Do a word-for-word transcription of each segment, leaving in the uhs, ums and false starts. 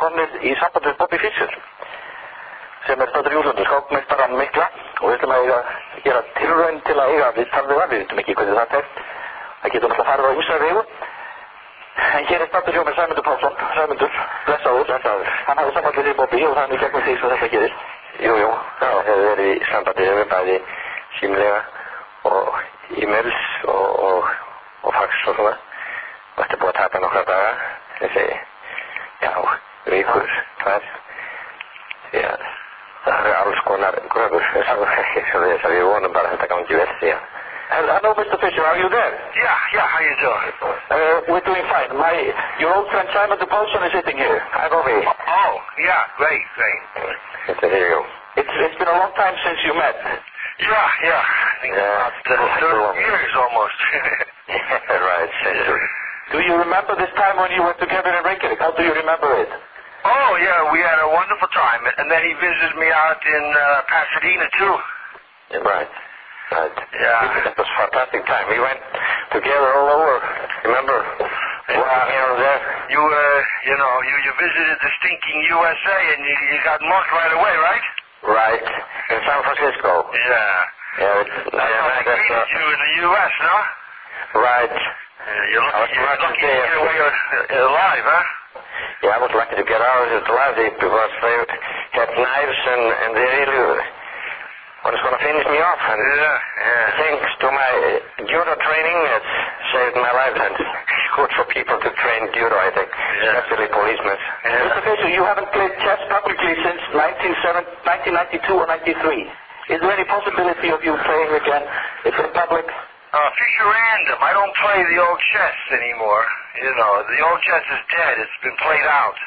komnir í samband við Bobby Fischer sem er staddur í útlöndum, skákmeistarann mikla og við ætlum að eiga, gera tilraun til að eiga viðtal við það, við veitum ekki hvernig það er það getur náttúrulega farið á ýmsa vegu en hér er staddur hjá mér Sæmundur Pálsson Sæmundur, blessaður, blessaður hann hafði samband við því Bobby og það er í gegnum því sem þetta gerir Jú, jú, það hefur verið í sambandi við bæði símlega og e-mails og, og, og fax og svona og þetta er búið að taka nokkra daga þessi, já, vikur tvær því að það eru alls konar gröfur svo þess að við vonum bara að þetta gangi vel því að Hello, Mister Fischer, are you there? Yeah, yeah, how you doing? Uh, we're doing fine. My, your old friend Simon de Paulson is sitting here. Hi, Bobby. Oh, yeah, great, great. Good to hear you. It's, it's been a long time since you met. Yeah, yeah. I think Yeah, about uh, thirty years almost. Right, century. Do you remember this time when you were together in Reykjavik? How do you remember it? Oh, yeah, we had a wonderful time. And then he visited me out in uh, Pasadena, too. Yeah, right. Right. Yeah. It was a fantastic time. We went together all over. Remember? Yeah. Walking here and there. You, uh, you know, you, you visited the stinking U S A and you, you got marked right away, right? Right. In San Francisco. Yeah. Yeah, it's, That's how they greeted you in the U S, no? Right. Yeah, you're I was lucky, you're lucky lucky to to get away uh, alive, huh? Yeah, I was lucky to get out of it alive because they had knives and, and they really was going to finish me off. And Yeah, yeah. thanks to my judo training, it's saved my life. And it's good for people to train judo, I think, Yeah. especially policemen. Mister Fischer, you haven't played chess publicly since nineteen ninety-two or ninety-three. Is there any possibility of you playing again in public? Uh, Fisher Random. I don't play the old chess anymore. You know, the old chess is dead. It's been played out.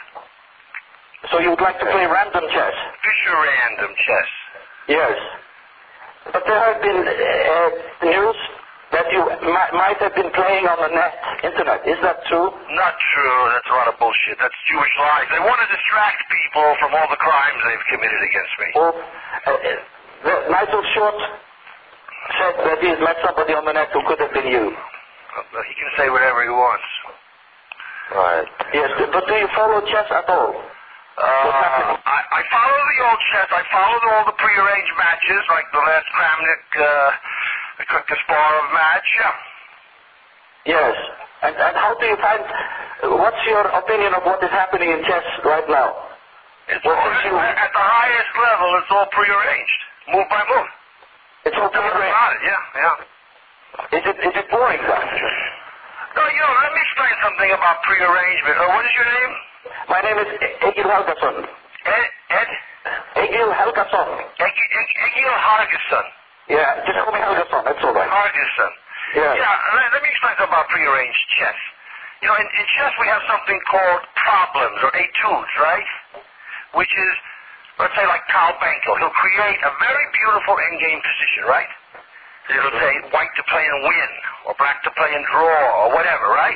So you would like to play random chess? Fisher Random chess. Yes. But there have been uh, news that you mi- might have been playing on the net, internet. Is that true? Not true. That's a lot of bullshit. That's Jewish lies. They want to distract people from all the crimes they've committed against me. Or uh, uh, Nigel Short said that he has met somebody on the net who could have been you. Uh, He can say whatever he wants. Right. Yes, but do you follow chess at all? Uh, I, I follow the old chess. I followed all the prearranged matches, like the last Kramnik, uh, Kasparov match. Yeah. Yes. And, and how do you find, what's your opinion of what is happening in chess right now? It's Well, all, since you- at the highest level, it's all prearranged, move by move. It's all Never prearranged. about it, yeah, yeah. Is it, is it boring then? No, you know, let me explain something about prearrangement. Uh, what is your name? My name is Egil Helgason. Ed? Ed? Egil Helgason. Egil, Egil Hargesson. Yeah, just call me Helgason, that's all right. Hargesson. Yeah. Yeah, let, let me explain something about prearranged chess. You know, in, in chess we have something called problems, or etudes, right? Which is, let's say like Carl Benko. He'll create a very beautiful endgame position, right? It'll say white to play and win, or black to play and draw, or whatever, right?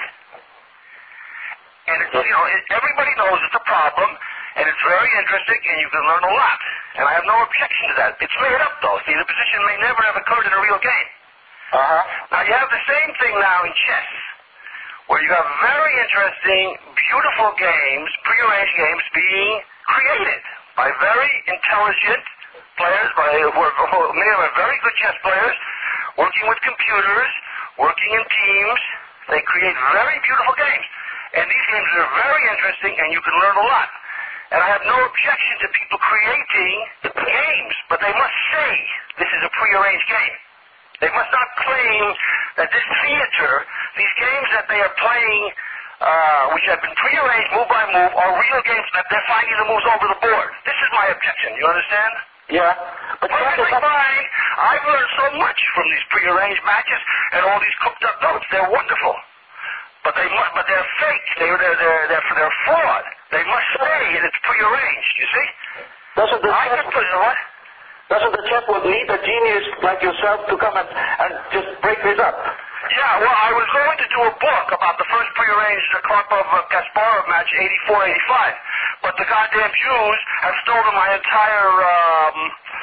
And it's, you know, it, everybody knows it's a problem, and it's very interesting, and you can learn a lot. And I have no objection to that. It's made up, though. See, the position may never have occurred in a real game. Uh-huh. Now, you have the same thing now in chess, where you have very interesting, beautiful games, prearranged games, being created by very intelligent players, by who are, who, many of them are very good chess players, working with computers, working in teams. They create very beautiful games. And these games are very interesting, and you can learn a lot. And I have no objection to people creating games, but they must say this is a prearranged game. They must not claim that this theater, these games that they are playing, uh, which have been prearranged move by move, are real games that they're finding the moves over the board. This is my objection. You understand? Yeah. But Perfectly fine. I've learned so much from these prearranged matches and all these cooked up notes. They're wonderful. But they must, but they're fake. They're, they're, they're, they're, they're fraud. They must say that it's prearranged, you see? doesn't the I chess, can put it what? doesn't the chess world need a genius like yourself to come and, and just break this up? Yeah, well, I was going to do a book about the first prearranged Karpov-Kasparov match, eighty-four eighty-five, but the goddamn Jews have stolen my entire um,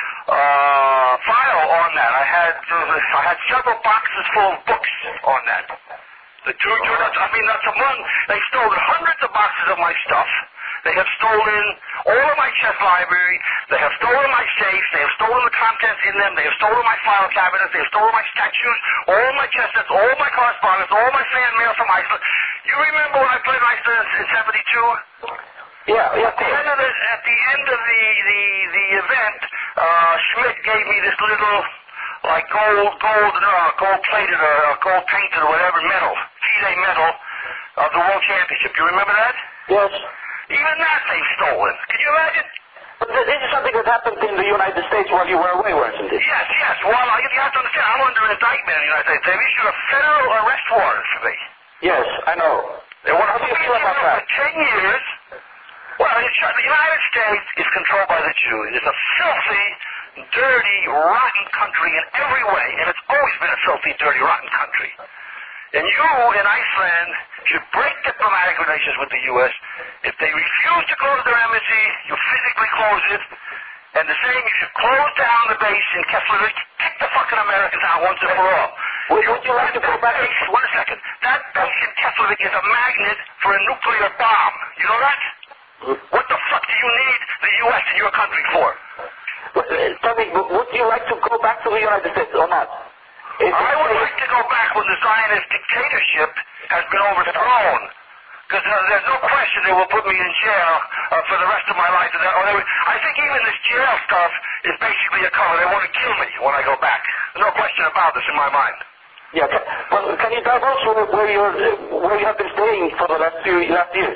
uh, file on that. I had uh, I had several boxes full of books on that. The Jew, I mean, that's among, they stole hundreds of boxes of my stuff, They have stolen all of my chess library. They have stolen my safes. They have stolen the contents in them. They have stolen my file cabinets. They have stolen my statues, all my chess sets, all my correspondence, all my fan mail from Iceland. You remember when I played Iceland in seventy-two? Yeah, yeah. At the end of the, at the, end of the, the, the event, uh, Schmidt gave me this little, like gold, gold, uh, gold plated or uh, gold painted or whatever medal, F I D E medal of the World Championship. You remember that? Yes. Even that they've stolen. Can you imagine? But this is something that happened in the United States while you were away, wasn't it? Yes, yes. Well, you have to understand, I'm under indictment in the United States. They've issued a federal arrest warrant for me. Yes, I know. They want How to do you put me feel in about jail that? for ten years. Well, it's, the United States is controlled by the Jews. It's a filthy, dirty, rotten country in every way, and it's always been a filthy, dirty, rotten country. And you in Iceland should break diplomatic relations with the U S If they refuse to close their embassy, you physically close it. And the same, you should close down the base in Keflavik, kick the fucking Americans out once and for all. Would, would you like to go back? Base, one second. That base in Keflavik is a magnet for a nuclear bomb. You know that? What the fuck do you need the U S in your country for? Well, uh, tell me, w- would you like to go back to the United States or not? If I would if- like to go back when the Zionist dictatorship has been overthrown. Because uh, there's no question they will put me in jail uh, for the rest of my life. Or they would, I think even this jail stuff is basically a cover. They want to kill me when I go back. There's no question about this in my mind. Yeah, can, well, can you divulge where, where, you're, uh, where you have been staying for the last few last years?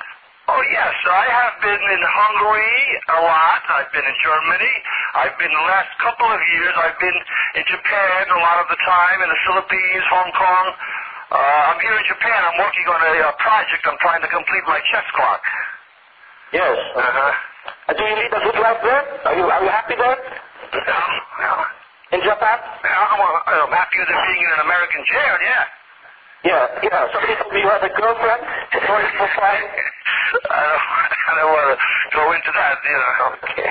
Oh, yes. I have been in Hungary a lot. I've been in Germany. I've been the last couple of years. I've been in Japan a lot of the time, in the Philippines, Hong Kong. Uh, I'm here in Japan. I'm working on a, a project. I'm trying to complete my chess clock. Yes. Uh-huh. Uh, do you lead a good life there? Are you, are you happy there? Yeah, yeah. In Japan? Yeah, I'm, uh, I'm happier than being in an American jail, yeah. Yeah, yeah. Somebody told me you had a girlfriend. Sorry for fine. I don't, I don't want to go into that, you know. Okay.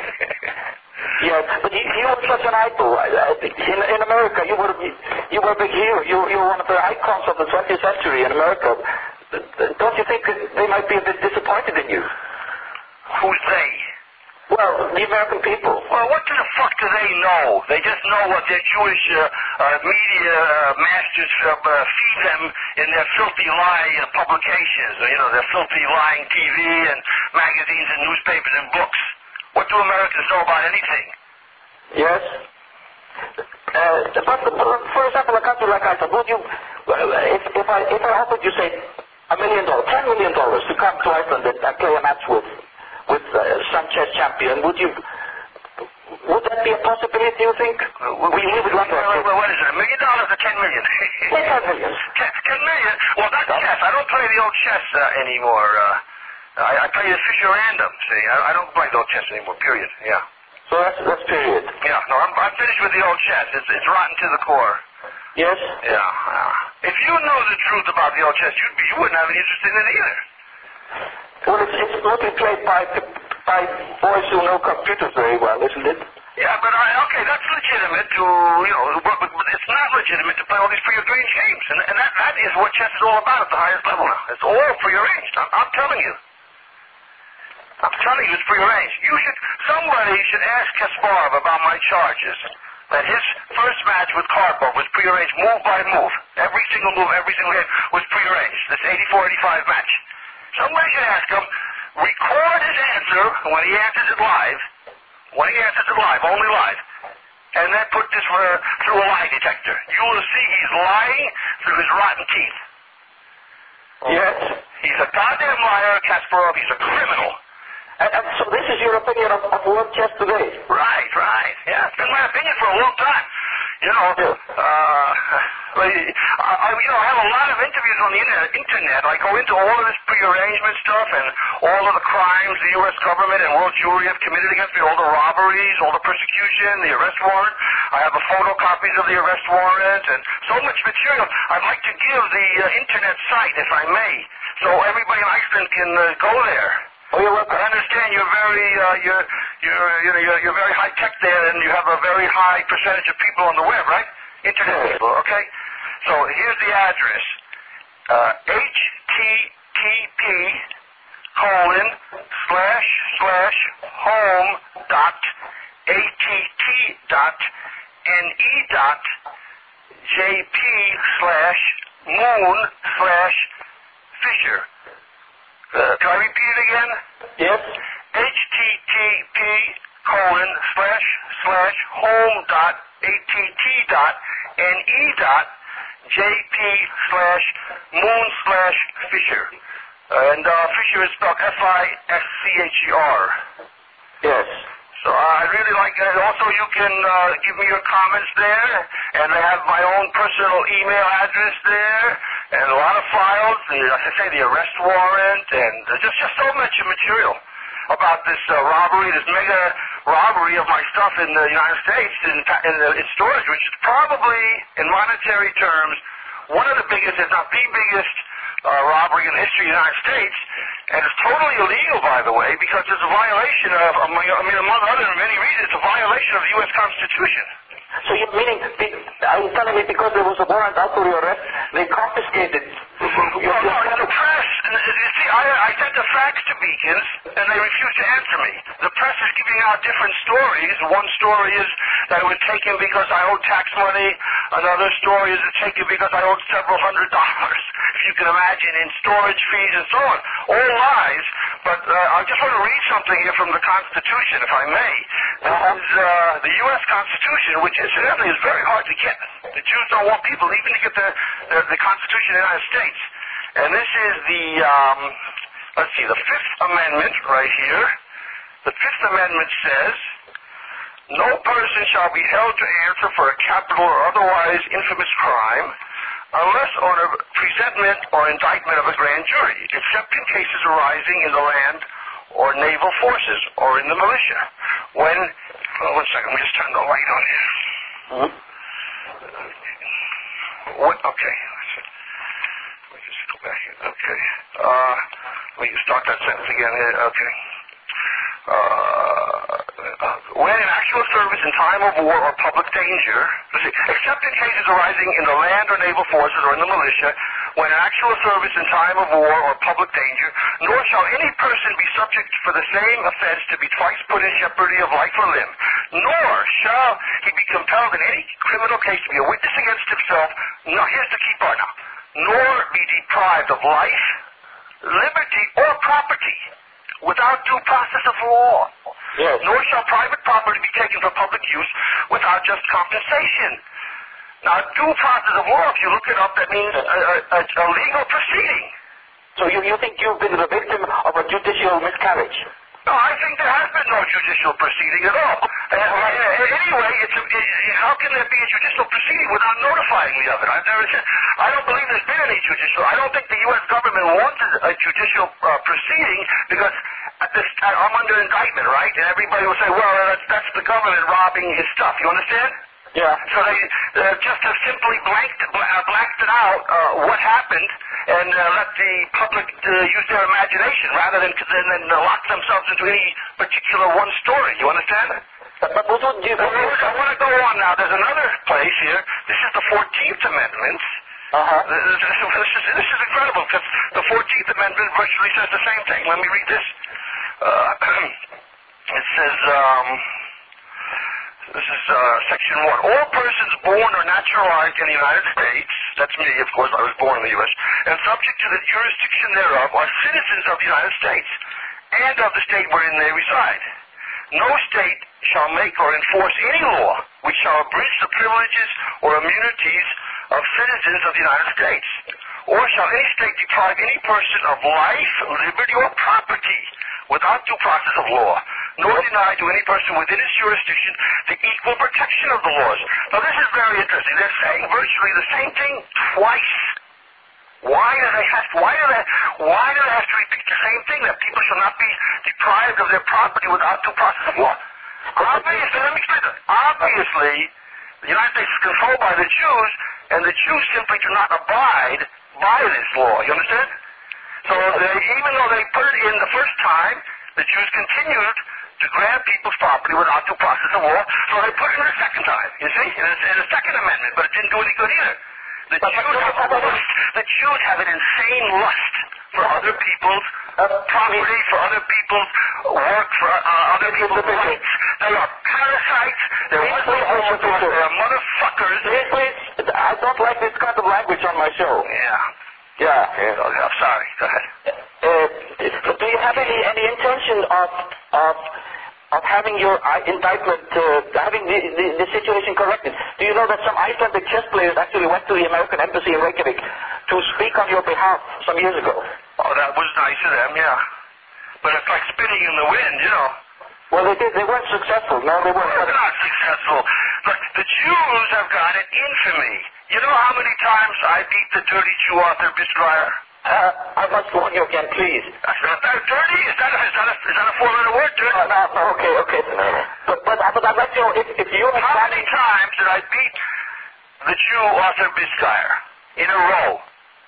Yes, but you, you were such an idol. I, I, in, in America, you were you were a big hero. You, you were one of the icons of the twentieth century in America. Don't you think that they might be a bit disappointed in you? Who's they? Well, the American people. Well, what the fuck do they know? They just know what their Jewish uh, uh, media uh, masters uh, uh, feed them in their filthy lie uh, publications. You know, their filthy lying T V and magazines and newspapers and books. What do Americans know about anything? Yes. Uh, but, but for example, a country like Iceland, would you, if, if I if I offered you say a million dollars, ten million dollars to come to Iceland and, and play a match with with uh, some chess champion, would you? Would that be a possibility? You think? Uh, we we would love that. Wait, wait, what is it? A million dollars or ten million? ten million. Ten, ten million? Well, that's chess. I don't play the old chess uh, anymore. Uh, I, I play the Fischer Random. See, I, I don't play the old chess anymore. Period. Yeah. So that's that's period. Yeah. No, I'm, I'm finished with the old chess. It's it's rotten to the core. Yes. Yeah. Uh, if you know the truth about the old chess, you'd be, you wouldn't have any interest in it either. Well, it's it's mostly played by by boys who know computers very well, isn't it? Yeah, but I, okay, that's legitimate to, you know, but, but it's not legitimate to play all these prearranged games, and, and that, that is what chess is all about at the highest level now. It's all prearranged. I'm, I'm telling you. I'm telling you, it's prearranged. You should, somebody should ask Kasparov about my charges. That his first match with Karpov was prearranged move by move. Every single move, every single game was prearranged. This eighty-four eighty-five match. Somebody should ask him, record his answer when he answers it live, when he answers it live, only live, and then put this uh, through a lie detector. You will see he's lying through his rotten teeth. Yes. He's a goddamn liar, Kasparov. He's a criminal. And, and so this is your opinion of, of world chess today? Right, right. Yeah, it's been my opinion for a long time. You know, uh, I, I, you know, I have a lot of interviews on the internet. internet. I go into all of this prearrangement stuff and all of the crimes the U S government and world Jewry have committed against me, all the robberies, all the persecution, the arrest warrant. I have the photocopies of the arrest warrant and so much material. I'd like to give the uh, internet site, if I may, so everybody in Iceland can uh, go there. Oh, you're welcome. I understand you're very, uh, you're, you're, you know, you're, you're very high tech there, and you have a very high percentage of people on the web, right? Internet people, okay? So here's the address: uh, H T T P colon slash slash home dot att dot ne dot jp slash moon slash Fisher. Uh, can I repeat it again? Yes. http colon slash slash home dot att dot ne dot jp slash moon slash Fisher. Uh, and uh, Fisher is spelled F I S C H E R. Yes. So uh, I really like that. Also, you can uh, give me your comments there, and I have my own personal email address there, and a lot of files, the, like I say, the arrest warrant, and uh, just, just so much material about this uh, robbery, this mega robbery of my stuff in the United States in, in, the, in storage, which is probably, in monetary terms, one of the biggest, if not the biggest, uh, robbery in the history of the United States. And it's totally illegal, by the way, because it's a violation of, I mean, among other many reasons, it's a violation of the U S Constitution. So you're meaning, are you telling me because there was a warrant out for your arrest, they confiscated your, Well, your no, it's the press. You see, I, I sent a fax to Beacons, and they refused to answer me. The press is giving out different stories. One story is that it was taken because I owed tax money. Another story is it's taken because I owed several hundred dollars, if you can imagine, in storage fees and so on. All lies. But uh, I just want to read something here from the Constitution, if I may. This is uh, the U S Constitution, which incidentally is very hard to get. The Jews don't want people even to get the, the, the Constitution of the United States. And this is the, um, let's see, the Fifth Amendment right here. The Fifth Amendment says, no person shall be held to answer for a capital or otherwise infamous crime unless on a presentment or indictment of a grand jury, except in cases arising in the land or naval forces or in the militia. When, oh, one second, let me just turn the light on here. Mm-hmm. What, okay. Let me just go back here. Okay. Uh, let me start that sentence again here. Okay. Uh, when in actual service in time of war or public danger, let's see, except in cases arising in the land or naval forces or in the militia, when in actual service in time of war or public danger, nor shall any person be subject for the same offense to be twice put in jeopardy of life or limb, nor shall he be compelled in any criminal case to be a witness against himself, no, here's the key part now, nor be deprived of life, liberty, or property without due process of law. Yes. Nor shall private property be taken for public use without just compensation. Now, due process of law, if you look it up, that means a, a, a legal proceeding. So you, you think you've been the victim of a judicial miscarriage? No, I think there has been no judicial proceeding at all. Uh, uh, anyway, it's a, it, how can there be a judicial proceeding without notifying me of it? I've never said, I don't believe there's been any judicial. I don't think the U S government wanted a judicial uh, proceeding because at this, uh, I'm under indictment, right? And everybody will say, well, that's, that's the government robbing his stuff. You understand? Yeah. So they uh, just have simply blanked, uh, blanked it out uh, what happened and uh, let the public uh, use their imagination rather than then, then uh, lock themselves into any particular one story. You understand? But, but would you... I want to go on now. There's another place here. This is the fourteenth Amendment. Uh-huh. This, this, this, is, this is incredible because the fourteenth Amendment virtually says the same thing. Let me read this. Uh, it says... Um, This is uh, Section one. All persons born or naturalized in the United States, that's me, of course, I was born in the U S, and subject to the jurisdiction thereof are citizens of the United States and of the state wherein they reside. No state shall make or enforce any law which shall abridge the privileges or immunities of citizens of the United States, or shall any state deprive any person of life, liberty, or property without due process of law, nor deny to any person within its jurisdiction the equal protection of the laws. Now, this is very interesting. They're saying virtually the same thing twice. Why do they have to, why do they, why do they have to repeat the same thing, that people shall not be deprived of their property without due process of law? Obviously, let me explain this. Obviously, the United States is controlled by the Jews, and the Jews simply do not abide by this law. You understand? So they, even though they put it in the first time, the Jews continued to grab people's property without due process of law, so they put it in the second time, you see, in the, in the Second Amendment, but it didn't do any good either. The Jews, have a lust, the Jews have an insane lust for other people's uh, property, for other people's work, for uh, other people's rights. They are parasites. They're whistleblower doors. They're motherfuckers. Please, please. I don't like this kind of language on my show. Yeah. Yeah. yeah. Okay, I'm sorry. Go ahead. Uh, do you have any, any intention of of of having your uh, indictment, uh, having the, the, the situation corrected? Do you know that some Icelandic chess players actually went to the American embassy in Reykjavik to speak on your behalf some years ago? Oh, that was nice of them, yeah. But it's like spinning in the wind, you know. Well, they did. They weren't successful. No, they weren't. They're not successful. Look, the Jews have got an infamy. You know how many times I beat the dirty Jew Arthur Bisquire? Uh, I must warn you again, please. That's not that dirty. Is that a, is that a, is that a four-letter word, dirty? Uh, no, no, okay, okay. No. But, but, but I'd like to know if, if you... How many times did I beat the Jew Arthur Bisquire in a row?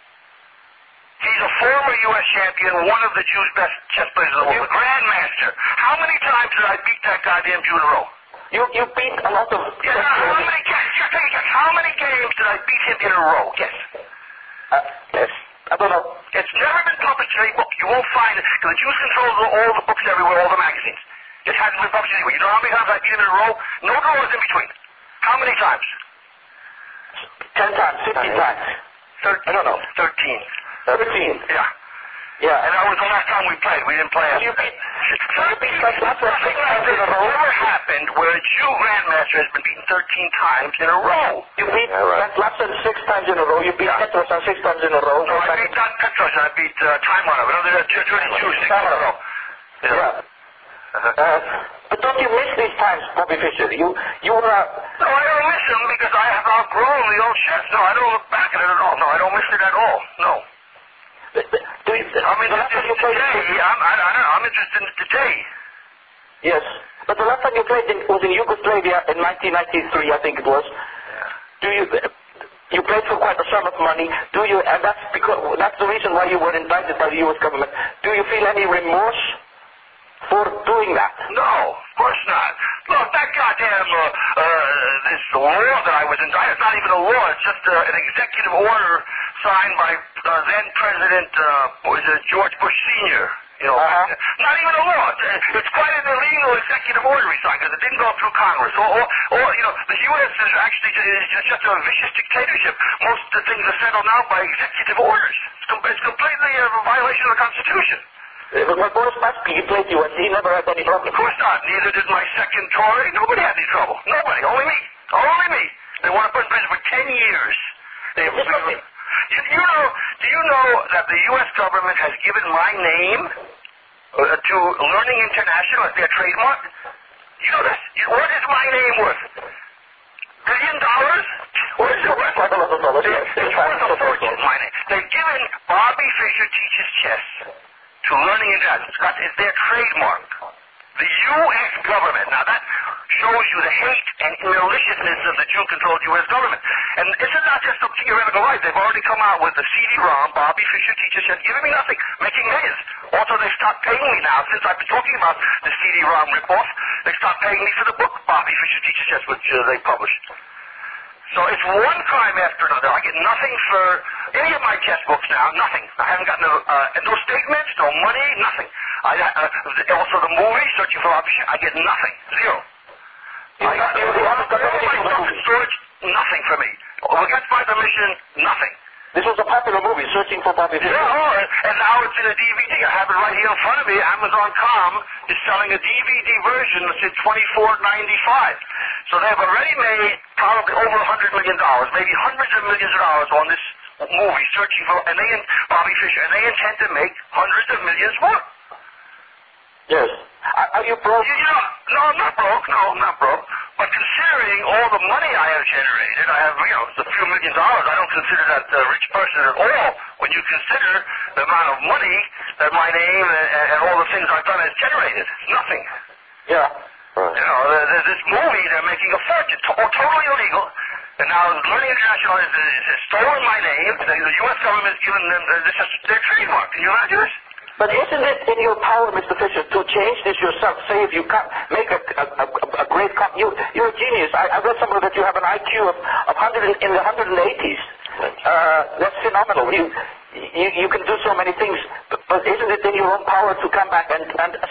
He's a former U S champion, one of the Jews' best chess players in the world, the Grandmaster. How many times did I beat that goddamn Jew in a row? You you beat a lot of... Yeah, how many games? How many games did I beat him in a row? Guess. Uh, yes. I don't know. It's never been published in any book. You won't find it, because the Jews control all the books everywhere, all the magazines. It hasn't been published anywhere. You know how many times I beat him in a row? No draws in between. How many times? Ten times, fifteen times. Thirteen. I don't know. Thirteen. Thirteen. Yeah. Yeah. And that was the last time we played. We didn't play it. You beat... You beat like that's what six times in a row. Never happened where a Jew Grandmaster has been beaten thirteen times in a row. You beat yeah, right. Lapson six times in a row. You beat Yeah. Petros on six times in a row. No, I beat not Petros. I beat uh, Time Runner. But other than dirty Jews, six in a row. Yeah. yeah. Uh-huh. Uh, but don't you miss these times, Bobby Fischer? You, you were... Uh, no, I don't miss them because I have outgrown the old chess. No, I don't look back at it at all. No, I don't miss it at all. No. But, but, do you, I'm interested in today. I'm, I, I don't know. I'm interested in today. Yes. But the last time you played in, was in Yugoslavia in nineteen ninety-three, I think it was. Yeah. Do you... You played for quite a sum of money. Do you... And that's because... That's the reason why you were indicted by the U S government. Do you feel any remorse for doing that? No, of course not. Look, that goddamn, uh, uh, this law that I was indicted, it's not even a law, it's just uh, an executive order signed by uh, then-President, uh, was it George Bush Senior You know, uh-huh. Not even a law. It's, it's quite an illegal executive order he signed because it didn't go through Congress. Or, or, or, you know, the U S is actually is just a vicious dictatorship. Most of the things are settled now by executive orders. It's, com- it's completely a violation of the Constitution. Uh, but Boris Spassky, he played U S, he never had any problem. Of course not. Neither did my second Tory. Nobody had any trouble. Nobody. Only me. Only me. They want to put in prison for ten years. They have, you, you know, do you know that the U S government has given my name uh, to Learning International as their trademark? You know this? What is my name worth? Billion dollars? What is it worth? Quite a lot of dollars. It's worth a fortune, my name. They've given Bobby Fischer Teaches Chess to Learning International. It's their trademark. The U S government. Now that shows you the hate and maliciousness of the Jew-controlled U S government. And this is not just some theoretical right. They've already come out with the C D ROM, Bobby Fischer Teaches Chess, giving me nothing, making millions. Also, they've stopped paying me now, since I've been talking about the C D ROM ripoff. They've stopped paying me for the book, Bobby Fischer Teaches Chess, which uh, they published. So it's one crime after another. I get nothing for any of my chess books now, nothing. I haven't gotten a, uh, no statements, no money, nothing. I, uh, also the movie, Searching for Bobby Fischer, I get nothing. Zero. I got all my stuff in storage, nothing for me. Against my permission, nothing. This was a popular movie, Searching for Bobby Fischer. Yeah, oh, and now it's in a D V D. I have it right here in front of me. Amazon dot com is selling a D V D version that's at twenty-four ninety-five. So they've already made probably over a hundred million dollars, maybe hundreds of millions of dollars on this movie, Searching for, and they, Bobby Fischer, and they intend to make hundreds of millions more. Yes. Are, are you broke? You, you know, no, I'm not broke. No, I'm not broke. But considering all the money I have generated, I have, you know, a few million dollars. I don't consider that a rich person at all. When you consider the amount of money that my name and, and all the things I've done has generated, nothing. Yeah. Right. You know, there's this movie, they're making a fortune, to- totally illegal. And now Learning International has, has stolen my name. The, the U S government has given them this is their trademark. Can you imagine this? But isn't it in your power, Mister Fischer, to change this yourself? Say if you can't make a, a, a, a great... Com- you, you're a genius. I, I read somewhere that you have an I Q of, of one hundred in the one hundred eighties. Uh, that's phenomenal. You, you, you can do so many things, but, but isn't it in your own power to come back and, and